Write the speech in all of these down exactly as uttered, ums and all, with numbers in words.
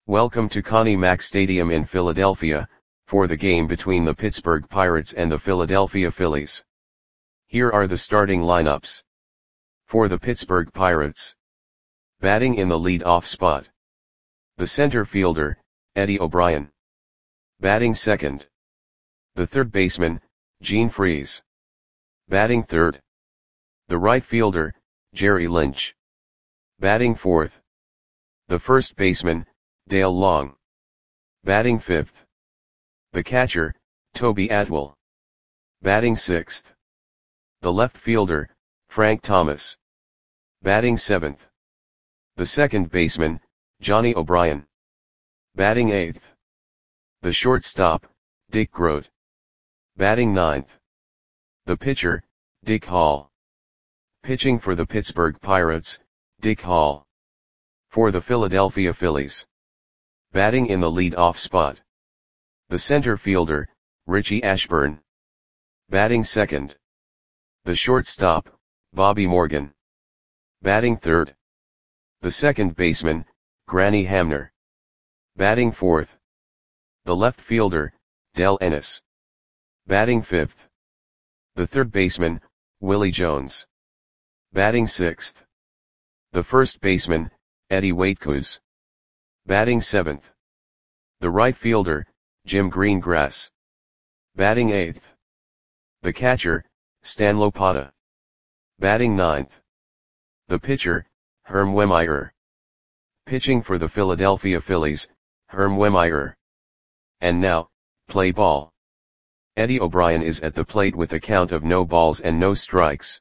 Welcome to Connie Mack Stadium in Philadelphia, for the game between the Pittsburgh Pirates and the Philadelphia Phillies. Here are the starting lineups. For the Pittsburgh Pirates. Batting in the lead-off spot. The center fielder, Eddie O'Brien. Batting second. The third baseman, Gene Freese. Batting third. The right fielder, Jerry Lynch. Batting fourth. The first baseman, Dale Long. Batting fifth. The catcher, Toby Atwell. Batting sixth. The left fielder, Frank Thomas. Batting seventh. The second baseman, Johnny O'Brien. Batting eighth. The shortstop, Dick Groat. Batting ninth. The pitcher, Dick Hall. Pitching for the Pittsburgh Pirates, Dick Hall. For the Philadelphia Phillies. Batting in the lead-off spot. The center fielder, Richie Ashburn. Batting second. The shortstop, Bobby Morgan. Batting third. The second baseman, Granny Hamner. Batting fourth. The left fielder, Del Ennis. Batting fifth. The third baseman, Willie Jones. Batting sixth. The first baseman, Eddie Waitkus. Batting seventh. The right fielder, Jim Greengrass. Batting eighth. The catcher, Stan Lopata. Batting ninth. The pitcher, Herm Wehmeyer. Pitching for the Philadelphia Phillies, Herm Wehmeyer. And now, play ball. Eddie O'Brien is at the plate with a count of no balls and no strikes.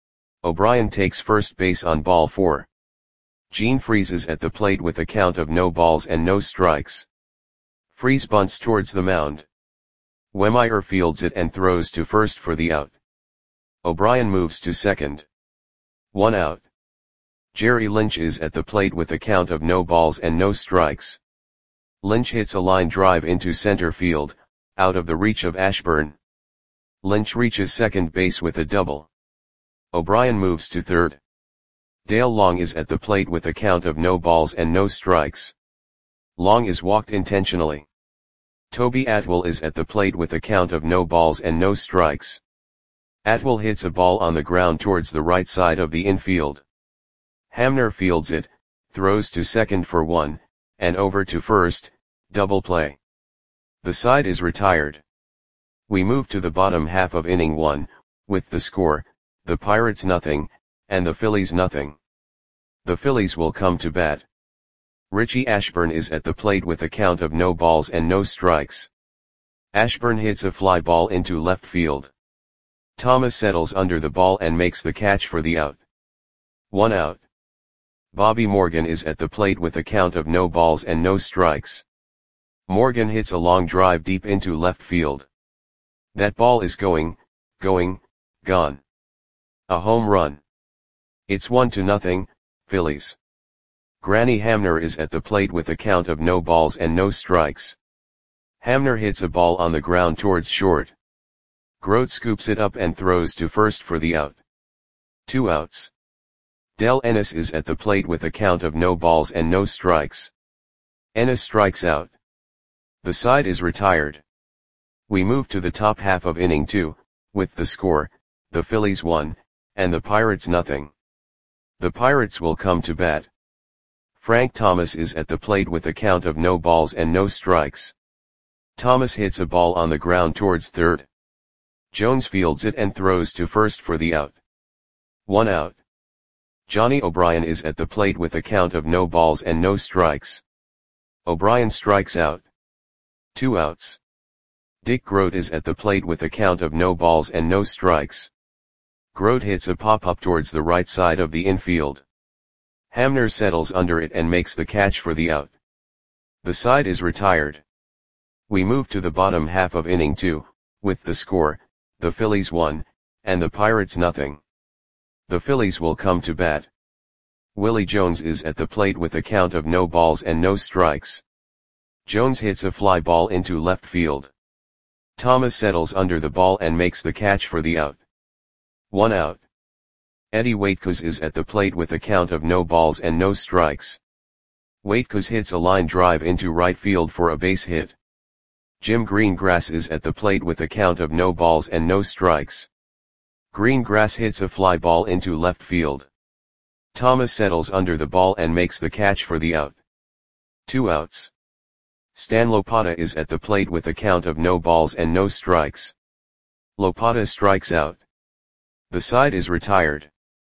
O'Brien takes first base on ball four. Gene Freese is at the plate with a count of no balls and no strikes. Freese bunts towards the mound. Wehmeyer fields it and throws to first for the out. O'Brien moves to second. One out. Jerry Lynch is at the plate with a count of no balls and no strikes. Lynch hits a line drive into center field, out of the reach of Ashburn. Lynch reaches second base with a double. O'Brien moves to third. Dale Long is at the plate with a count of no balls and no strikes. Long is walked intentionally. Toby Atwell is at the plate with a count of no balls and no strikes. Atwell hits a ball on the ground towards the right side of the infield. Hamner fields it, throws to second for one, and over to first, double play. The side is retired. We move to the bottom half of inning one, with the score, the Pirates nothing, and the Phillies nothing. The Phillies will come to bat. Richie Ashburn is at the plate with a count of no balls and no strikes. Ashburn hits a fly ball into left field. Thomas settles under the ball and makes the catch for the out. One out. Bobby Morgan is at the plate with a count of no balls and no strikes. Morgan hits a long drive deep into left field. That ball is going, going, gone. A home run. It's one to nothing, Phillies. Granny Hamner is at the plate with a count of no balls and no strikes. Hamner hits a ball on the ground towards short. Groat scoops it up and throws to first for the out. Two outs. Del Ennis is at the plate with a count of no balls and no strikes. Ennis strikes out. The side is retired. We move to the top half of inning two, with the score, the Phillies one, and the Pirates nothing. The Pirates will come to bat. Frank Thomas is at the plate with a count of no balls and no strikes. Thomas hits a ball on the ground towards third. Jones fields it and throws to first for the out. One out. Johnny O'Brien is at the plate with a count of no balls and no strikes. O'Brien strikes out. Two outs. Dick Groat is at the plate with a count of no balls and no strikes. Groat hits a pop-up towards the right side of the infield. Hamner settles under it and makes the catch for the out. The side is retired. We move to the bottom half of inning two, with the score, the Phillies one, and the Pirates nothing. The Phillies will come to bat. Willie Jones is at the plate with a count of no balls and no strikes. Jones hits a fly ball into left field. Thomas settles under the ball and makes the catch for the out. One out. Eddie Waitkus is at the plate with a count of no balls and no strikes. Waitkus hits a line drive into right field for a base hit. Jim Greengrass is at the plate with a count of no balls and no strikes. Greengrass hits a fly ball into left field. Thomas settles under the ball and makes the catch for the out. Two outs. Stan Lopata is at the plate with a count of no balls and no strikes. Lopata strikes out. The side is retired.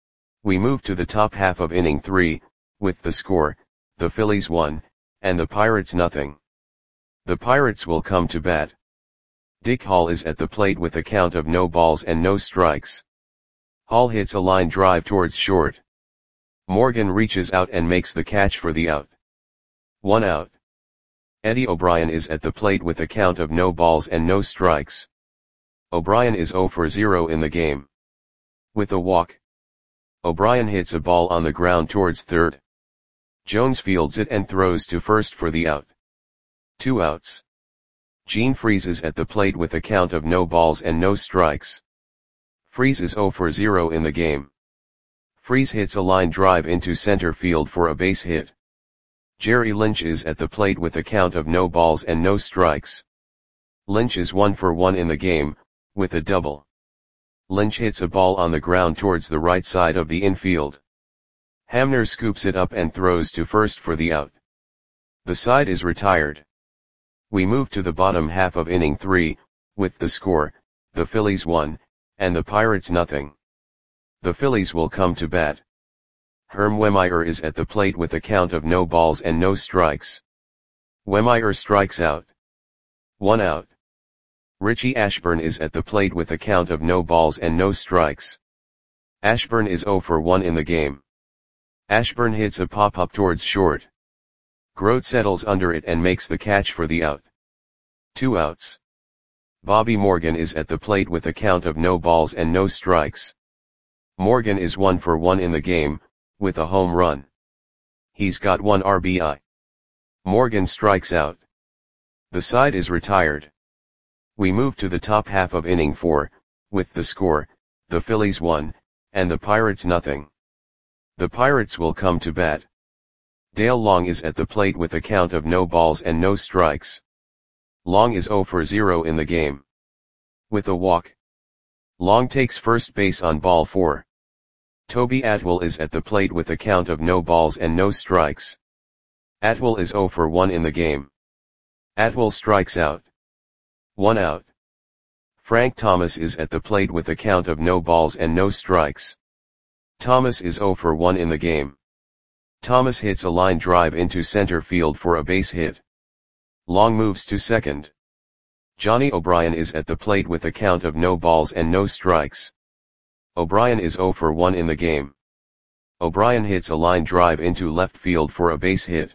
We move to the top half of inning three, with the score, the Phillies one, and the Pirates nothing. The Pirates will come to bat. Dick Hall is at the plate with a count of no balls and no strikes. Hall hits a line drive towards short. Morgan reaches out and makes the catch for the out. One out. Eddie O'Brien is at the plate with a count of no balls and no strikes. O'Brien is zero for zero in the game. With a walk, O'Brien hits a ball on the ground towards third. Jones fields it and throws to first for the out. Two outs. Gene Freese is at the plate with a count of no balls and no strikes. Freese is zero for zero in the game. Freese hits a line drive into center field for a base hit. Jerry Lynch is at the plate with a count of no balls and no strikes. Lynch is one for one in the game, with a double. Lynch hits a ball on the ground towards the right side of the infield. Hamner scoops it up and throws to first for the out. The side is retired. We move to the bottom half of inning three, with the score, the Phillies one, and the Pirates nothing. The Phillies will come to bat. Herm Wehmeyer is at the plate with a count of no balls and no strikes. Wehmeyer strikes out. One out. Richie Ashburn is at the plate with a count of no balls and no strikes. Ashburn is zero for one in the game. Ashburn hits a pop-up towards short. Grote settles under it and makes the catch for the out. Two outs. Bobby Morgan is at the plate with a count of no balls and no strikes. Morgan is one for one in the game, with a home run. He's got one R B I. Morgan strikes out. The side is retired. We move to the top half of inning four, with the score, the Phillies one, and the Pirates nothing. The Pirates will come to bat. Dale Long is at the plate with a count of no balls and no strikes. Long is zero for zero in the game. With a walk, Long takes first base on ball four. Toby Atwell is at the plate with a count of no balls and no strikes. Atwell is zero for one in the game. Atwell strikes out. One out. Frank Thomas is at the plate with a count of no balls and no strikes. Thomas is zero for one in the game. Thomas hits a line drive into center field for a base hit. Long moves to second. Johnny O'Brien is at the plate with a count of no balls and no strikes. O'Brien is zero for one in the game. O'Brien hits a line drive into left field for a base hit.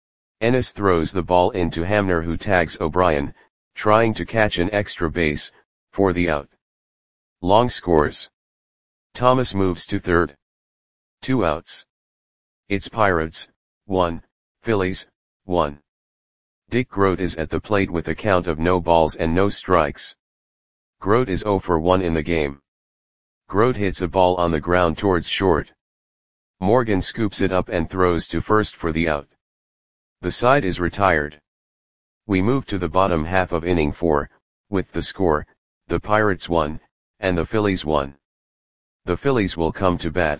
Ennis throws the ball into Hamner, who tags O'Brien, trying to catch an extra base, for the out. Long scores. Thomas moves to third. Two outs. It's Pirates, one, Phillies, one. Dick Grote is at the plate with a count of no balls and no strikes. Grote is zero for one in the game. Grote hits a ball on the ground towards short. Morgan scoops it up and throws to first for the out. The side is retired. We move to the bottom half of inning four, with the score, the Pirates one, and the Phillies one. The Phillies will come to bat.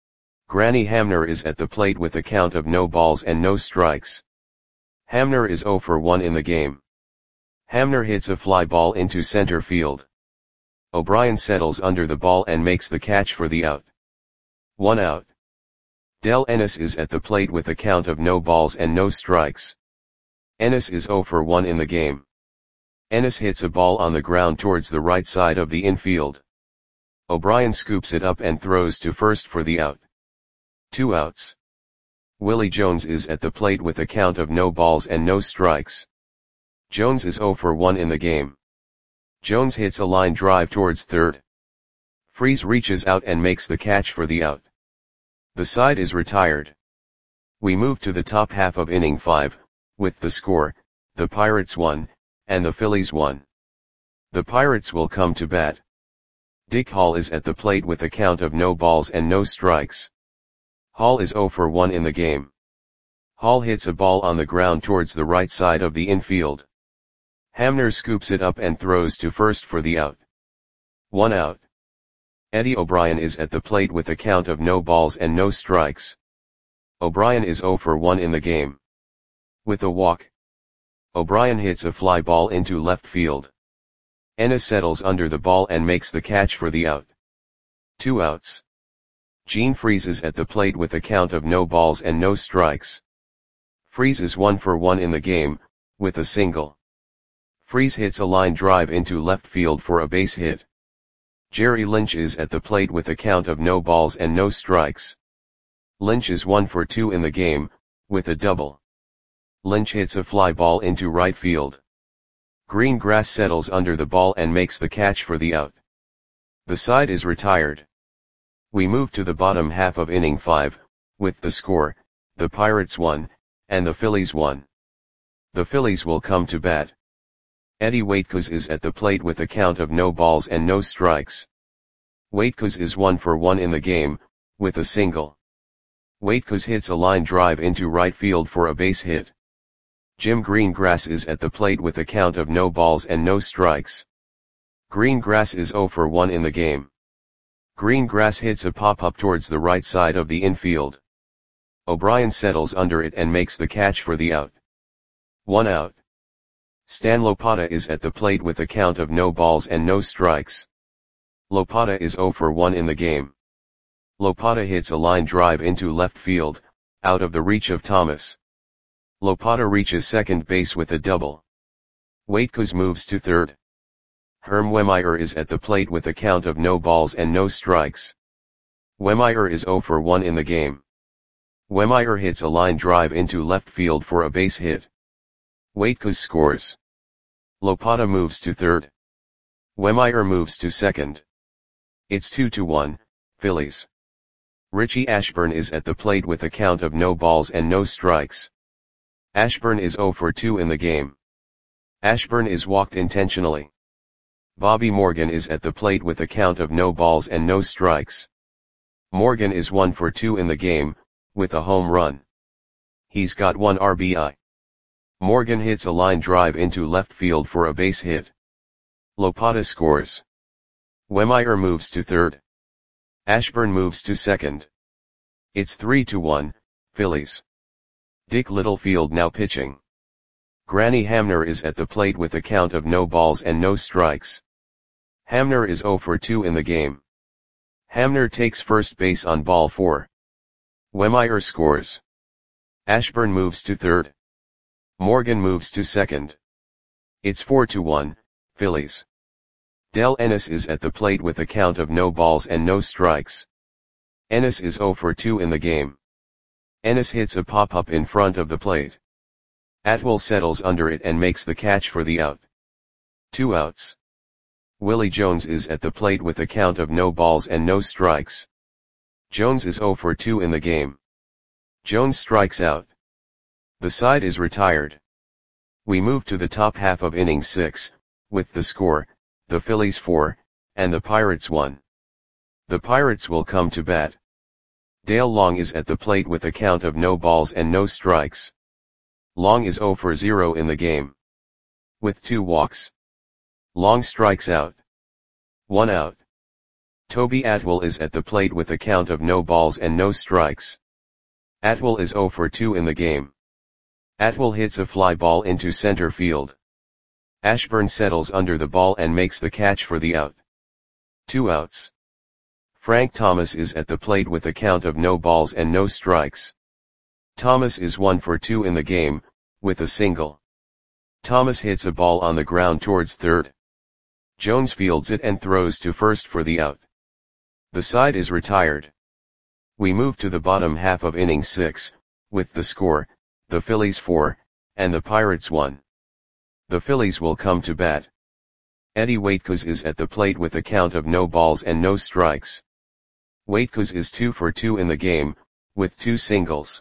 Granny Hamner is at the plate with a count of no balls and no strikes. Hamner is zero for one in the game. Hamner hits a fly ball into center field. O'Brien settles under the ball and makes the catch for the out. One out. Del Ennis is at the plate with a count of no balls and no strikes. Ennis is zero for one in the game. Ennis hits a ball on the ground towards the right side of the infield. O'Brien scoops it up and throws to first for the out. Two outs. Willie Jones is at the plate with a count of no balls and no strikes. Jones is zero for one in the game. Jones hits a line drive towards third. Freese reaches out and makes the catch for the out. The side is retired. We move to the top half of inning five, with the score, the Pirates one, and the Phillies one. The Pirates will come to bat. Dick Hall is at the plate with a count of no balls and no strikes. Hall is zero for one in the game. Hall hits a ball on the ground towards the right side of the infield. Hamner scoops it up and throws to first for the out. One out. Eddie O'Brien is at the plate with a count of no balls and no strikes. O'Brien is zero for one in the game. With a walk, O'Brien hits a fly ball into left field. Ennis settles under the ball and makes the catch for the out. Two outs. Gene Freese is at the plate with a count of no balls and no strikes. Freese is one for one in the game, with a single. Freese hits a line drive into left field for a base hit. Jerry Lynch is at the plate with a count of no balls and no strikes. Lynch is one for two in the game, with a double. Lynch hits a fly ball into right field. Greengrass settles under the ball and makes the catch for the out. The side is retired. We move to the bottom half of inning five, with the score, the Pirates one, and the Phillies one. The Phillies will come to bat. Eddie Waitkus is at the plate with a count of no balls and no strikes. Waitkus is one for one in the game, with a single. Waitkus hits a line drive into right field for a base hit. Jim Greengrass is at the plate with a count of no balls and no strikes. Greengrass is zero for one in the game. Greengrass hits a pop-up towards the right side of the infield. O'Brien settles under it and makes the catch for the out. One out. Stan Lopata is at the plate with a count of no balls and no strikes. Lopata is zero for one in the game. Lopata hits a line drive into left field, out of the reach of Thomas. Lopata reaches second base with a double. Waitkus moves to third. Herm Wehmeyer is at the plate with a count of no balls and no strikes. Wehmeyer is zero for one in the game. Wehmeyer hits a line drive into left field for a base hit. Waitkus scores. Lopata moves to third. Wehmeyer moves to second. It's two to one, Phillies. Richie Ashburn is at the plate with a count of no balls and no strikes. Ashburn is zero for two in the game. Ashburn is walked intentionally. Bobby Morgan is at the plate with a count of no balls and no strikes. Morgan is one for two in the game, with a home run. He's got one R B I. Morgan hits a line drive into left field for a base hit. Lopata scores. Wehmeyer moves to third. Ashburn moves to second. It's three to one, Phillies. Dick Littlefield now pitching. Granny Hamner is at the plate with a count of no balls and no strikes. Hamner is zero for two in the game. Hamner takes first base on ball four. Wehmeyer scores. Ashburn moves to third. Morgan moves to second. It's four to one, Phillies. Del Ennis is at the plate with a count of no balls and no strikes. Ennis is zero for two in the game. Ennis hits a pop-up in front of the plate. Atwell settles under it and makes the catch for the out. Two outs. Willie Jones is at the plate with a count of no balls and no strikes. Jones is zero for two in the game. Jones strikes out. The side is retired. We move to the top half of inning six, with the score, the Phillies four, and the Pirates one. The Pirates will come to bat. Dale Long is at the plate with a count of no balls and no strikes. Long is zero for zero in the game. With two walks. Long strikes out. One out. Toby Atwell is at the plate with a count of no balls and no strikes. Atwell is zero for two in the game. Atwell hits a fly ball into center field. Ashburn settles under the ball and makes the catch for the out. Two outs. Frank Thomas is at the plate with a count of no balls and no strikes. Thomas is one for two in the game, with a single. Thomas hits a ball on the ground towards third. Jones fields it and throws to first for the out. The side is retired. We move to the bottom half of inning six, with the score, the Phillies four, and the Pirates one. The Phillies will come to bat. Eddie Waitkus is at the plate with a count of no balls and no strikes. Waitkus is two for two in the game, with two singles.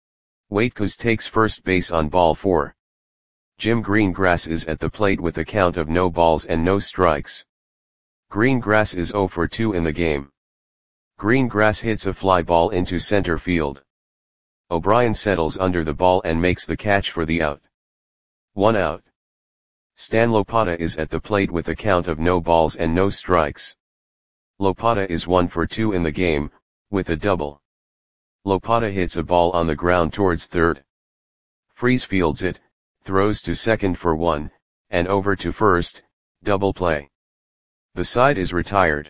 Waitkus takes first base on ball four. Jim Greengrass is at the plate with a count of no balls and no strikes. Greengrass is zero for two in the game. Greengrass hits a fly ball into center field. O'Brien settles under the ball and makes the catch for the out. One out. Stan Lopata is at the plate with a count of no balls and no strikes. Lopata is one for two in the game, with a double. Lopata hits a ball on the ground towards third. Freese fields it, throws to second for one, and over to first, double play. The side is retired.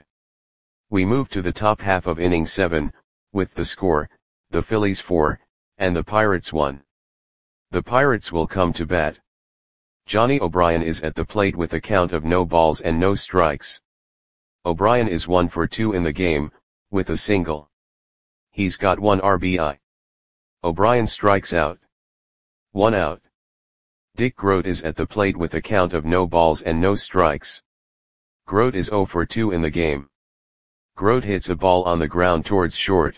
We move to the top half of inning seven, with the score, the Phillies four, and the Pirates one. The Pirates will come to bat. Johnny O'Brien is at the plate with a count of no balls and no strikes. O'Brien is one for two in the game, with a single. He's got one R B I. O'Brien strikes out. One out. Dick Groat is at the plate with a count of no balls and no strikes. Groat is zero for two in the game. Groat hits a ball on the ground towards short.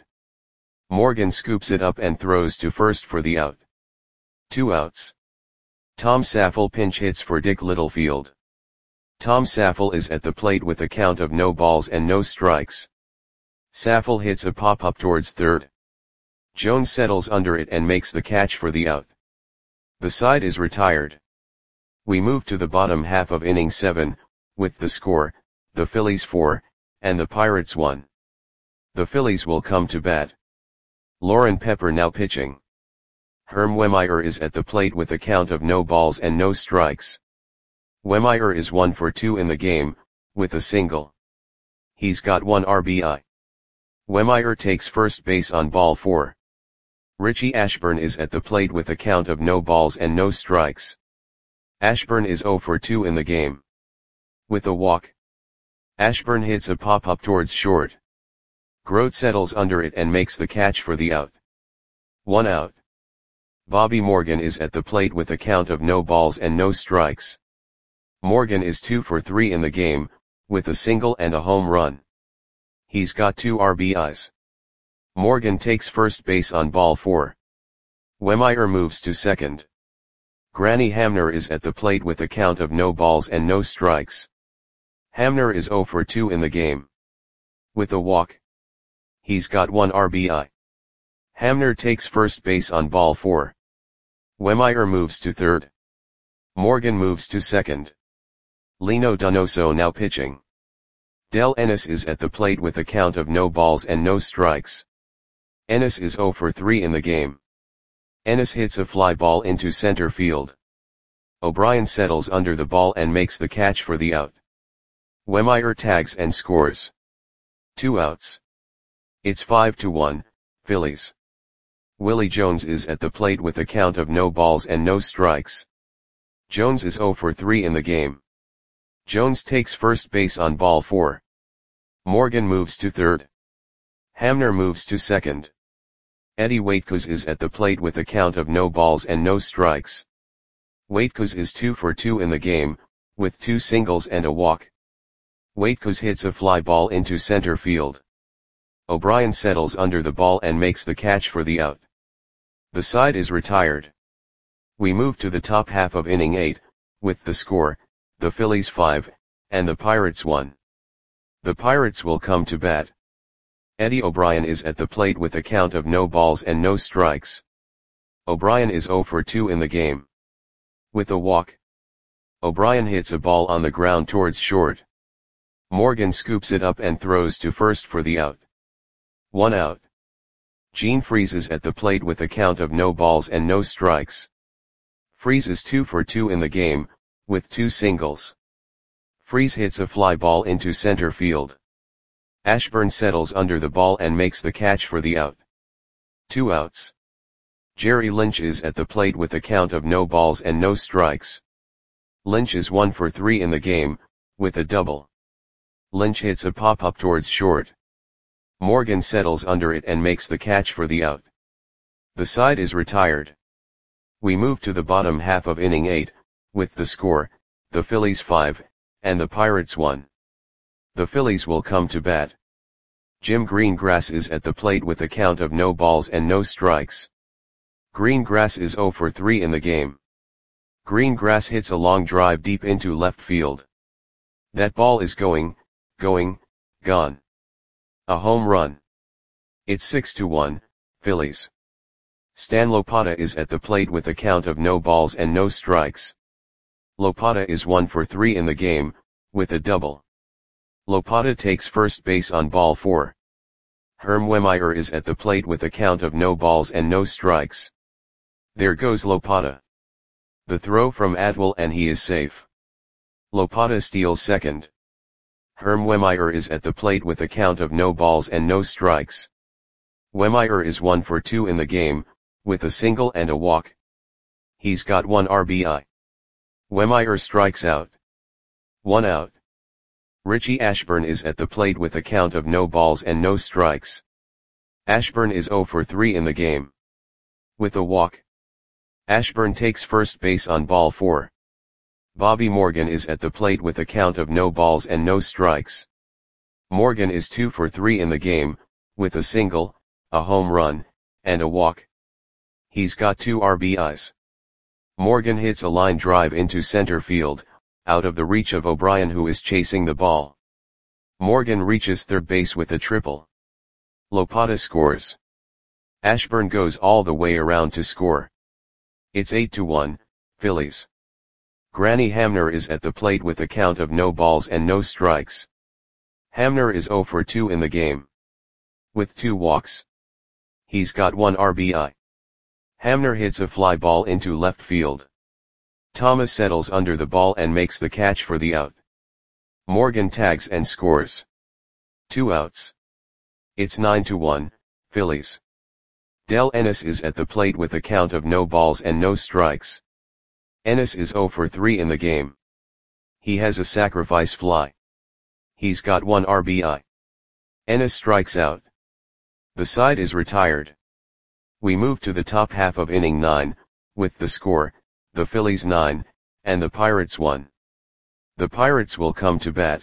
Morgan scoops it up and throws to first for the out. Two outs. Tom Saffel pinch hits for Dick Littlefield. Tom Saffel is at the plate with a count of no balls and no strikes. Saffel hits a pop-up towards third. Jones settles under it and makes the catch for the out. The side is retired. We move to the bottom half of inning seven, with the score, the Phillies four, and the Pirates one. The Phillies will come to bat. Lauren Pepper now pitching. Herm Wehmeyer is at the plate with a count of no balls and no strikes. Wehmeyer is one for two in the game, with a single. He's got one R B I. Wehmeyer takes first base on ball four. Richie Ashburn is at the plate with a count of no balls and no strikes. Ashburn is zero for two in the game. With a walk. Ashburn hits a pop-up towards short. Groat settles under it and makes the catch for the out. One out. Bobby Morgan is at the plate with a count of no balls and no strikes. Morgan is two for three in the game, with a single and a home run. He's got two R B Is. Morgan takes first base on ball four. Wehmeyer moves to second. Granny Hamner is at the plate with a count of no balls and no strikes. Hamner is zero for two in the game. With a walk. He's got one R B I. Hamner takes first base on ball four. Wehmeyer moves to third. Morgan moves to second. Lino Donoso now pitching. Del Ennis is at the plate with a count of no balls and no strikes. Ennis is zero for three in the game. Ennis hits a fly ball into center field. O'Brien settles under the ball and makes the catch for the out. Wehmeyer tags and scores. Two outs. It's five to one, Phillies. Willie Jones is at the plate with a count of no balls and no strikes. Jones is zero for three in the game. Jones takes first base on ball four. Morgan moves to third. Hamner moves to second. Eddie Waitkos is at the plate with a count of no balls and no strikes. Waitkos is two for two in the game, with two singles and a walk. Waitkos hits a fly ball into center field. O'Brien settles under the ball and makes the catch for the out. The side is retired. We move to the top half of inning eight, with the score, the Phillies five, and the Pirates one. The Pirates will come to bat. Eddie O'Brien is at the plate with a count of no balls and no strikes. O'Brien is zero for two in the game. With a walk. O'Brien hits a ball on the ground towards short. Morgan scoops it up and throws to first for the out. One out. Gene Freese is at the plate with a count of no balls and no strikes. Freese is two for two in the game, with two singles. Freese hits a fly ball into center field. Ashburn settles under the ball and makes the catch for the out. Two outs. Jerry Lynch is at the plate with a count of no balls and no strikes. Lynch is one for three in the game, with a double. Lynch hits a pop-up towards short. Morgan settles under it and makes the catch for the out. The side is retired. We move to the bottom half of inning eight, with the score, the Phillies five, and the Pirates one. The Phillies will come to bat. Jim Greengrass is at the plate with a count of no balls and no strikes. Greengrass is zero for three in the game. Greengrass hits a long drive deep into left field. That ball is going, going, gone. A home run. It's six to one, Phillies. Stan Lopata is at the plate with a count of no balls and no strikes. Lopata is one for three in the game, with a double. Lopata takes first base on ball four. Herm Wehmeyer is at the plate with a count of no balls and no strikes. There goes Lopata. The throw from Atwell and he is safe. Lopata steals second. Herm Wehmeyer is at the plate with a count of no balls and no strikes. Wehmeyer is one for two in the game, with a single and a walk. He's got one R B I. Wehmeyer strikes out. One out. Richie Ashburn is at the plate with a count of no balls and no strikes. Ashburn is zero for three in the game. With a walk. Ashburn takes first base on ball four. Bobby Morgan is at the plate with a count of no balls and no strikes. Morgan is two for three in the game, with a single, a home run, and a walk. He's got two R B Is. Morgan hits a line drive into center field, out of the reach of O'Brien who is chasing the ball. Morgan reaches third base with a triple. Lopata scores. Ashburn goes all the way around to score. It's eight to one, Phillies. Granny Hamner is at the plate with a count of no balls and no strikes. Hamner is zero for two in the game. With two walks. He's got one R B I. Hamner hits a fly ball into left field. Thomas settles under the ball and makes the catch for the out. Morgan tags and scores. Two outs. It's nine to one, Phillies. Del Ennis is at the plate with a count of no balls and no strikes. Ennis is zero for three in the game. He has a sacrifice fly. He's got one R B I. Ennis strikes out. The side is retired. We move to the top half of inning nine, with the score, the Phillies nine, and the Pirates one. The Pirates will come to bat.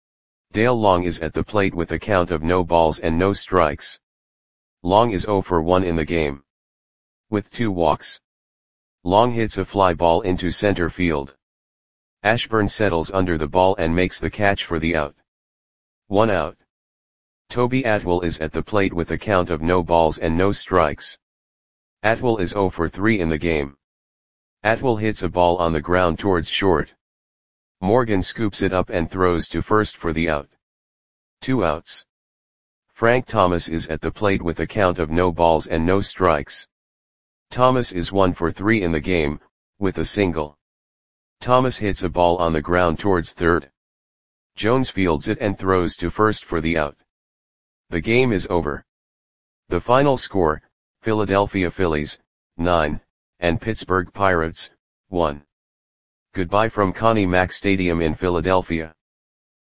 Dale Long is at the plate with a count of no balls and no strikes. Long is zero for one in the game. With two walks. Long hits a fly ball into center field. Ashburn settles under the ball and makes the catch for the out. One out. Toby Atwell is at the plate with a count of no balls and no strikes. Atwell is zero for three in the game. Atwell hits a ball on the ground towards short. Morgan scoops it up and throws to first for the out. Two outs. Frank Thomas is at the plate with a count of no balls and no strikes. Thomas is one for three in the game, with a single. Thomas hits a ball on the ground towards third. Jones fields it and throws to first for the out. The game is over. The final score, Philadelphia Phillies, nine, and Pittsburgh Pirates, one. Goodbye from Connie Mack Stadium in Philadelphia.